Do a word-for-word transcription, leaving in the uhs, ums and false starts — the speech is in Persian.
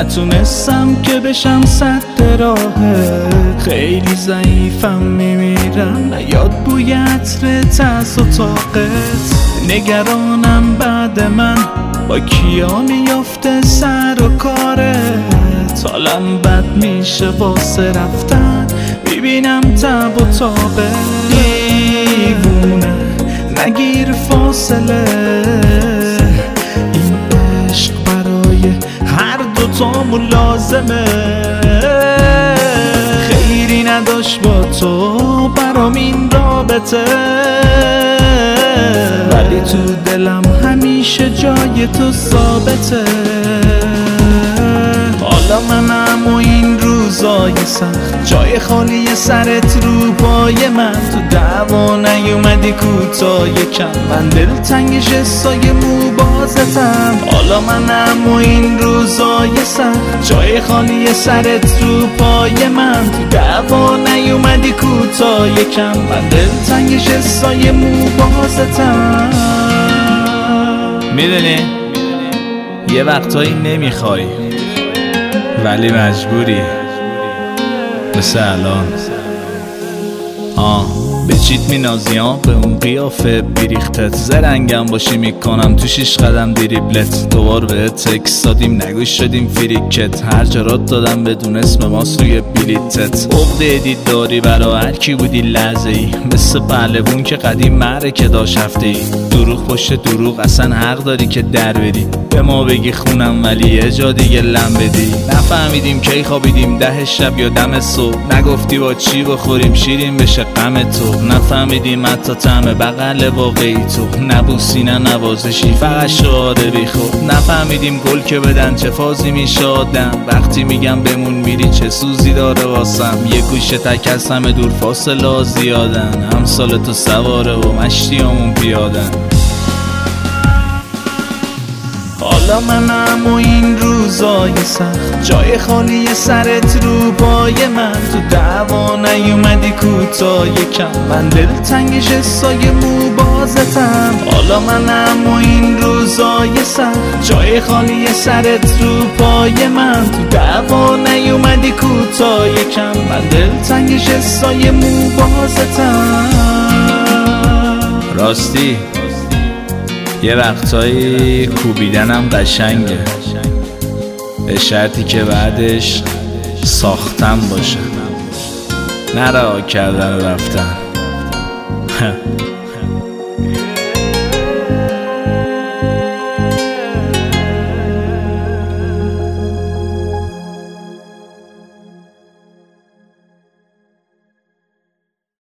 نتونستم که بشم سد راهه، خیلی ضعیفم میمیرم نیاد بوی عطر ترس و طاقت. نگرانم بعد من با کیا میافته سر و کارت، حالم بد میشه واسه رفتن ببینم تب و طاقت. دیوونه نگیر فاصله، این عشق برای هر دوتامون لازمه. خیری نداشت با تو برام این رابطه، ولی تو دلم همیشه جای تو ثابته. حالا منم و این روزای سخت، جای خالی سرت رو پای من. تو دعوا نیومدی کوتاه کم، من دلتنگ ژستای موبازتم. حالا منم و این روزای سخت، جای خالی سرت رو پای من. تو دعوا نیومدی کوتاه کم، من دلتنگ ژستای موبازتم. میدونی یه وقتایی نمیخوای ولی مجبوری، مثل الان. آه به چیت مینازی ها، به اون قیافه بیریختت. زرنگم باشی میکنم تو شیش قدم دریبلت. دوبار به تکس دادیم نگوش شدیم فریکت، هر جرات دادم بدون اسم ماست روی بلیتت. عقده دید داری برا هر کی بودی لحظه ای، مثل پهلوون که قدیم معرکه داشت هفته ای. دروغ پشت دروغ اصلا حق داری که در بری، به ما بگی خونم ولی یه جا دیگه لم بدی. نفهمیدیم کی خوابیدیم ده شب یا دم صبح، نگفتی با چی بخوریم شیرین بشه غم تو. نفهمیدیم حتی طعم بغل واقعی تو، نبوسی نه نوازشی فقط شاده بی خود. نفهمیدیم گل که بدن چه فازی میشه آدم، وقتی میگم بمون میری چه سوزی داره واسم. یه گوشه تک از همه دور فاصله زیادن، همسال تو سواره و مشتیامون پیادن. حالا منم و این روزای سخت، جای خالی سرت رو پای من. تو دعوا نیومدی کوتاه کم، من دلتنگ ژستای موبازتم. حالا منم و این روزای سخت، جای خالی سرت رو پای من. تو دعوا نیومدی کوتاه کم، من دلتنگ ژستای موبازتم. راستی یه وقتایی کوبیدنم قشنگه، به شرطی که بعدش ساختم باشه، نه رها کردن و رفتن.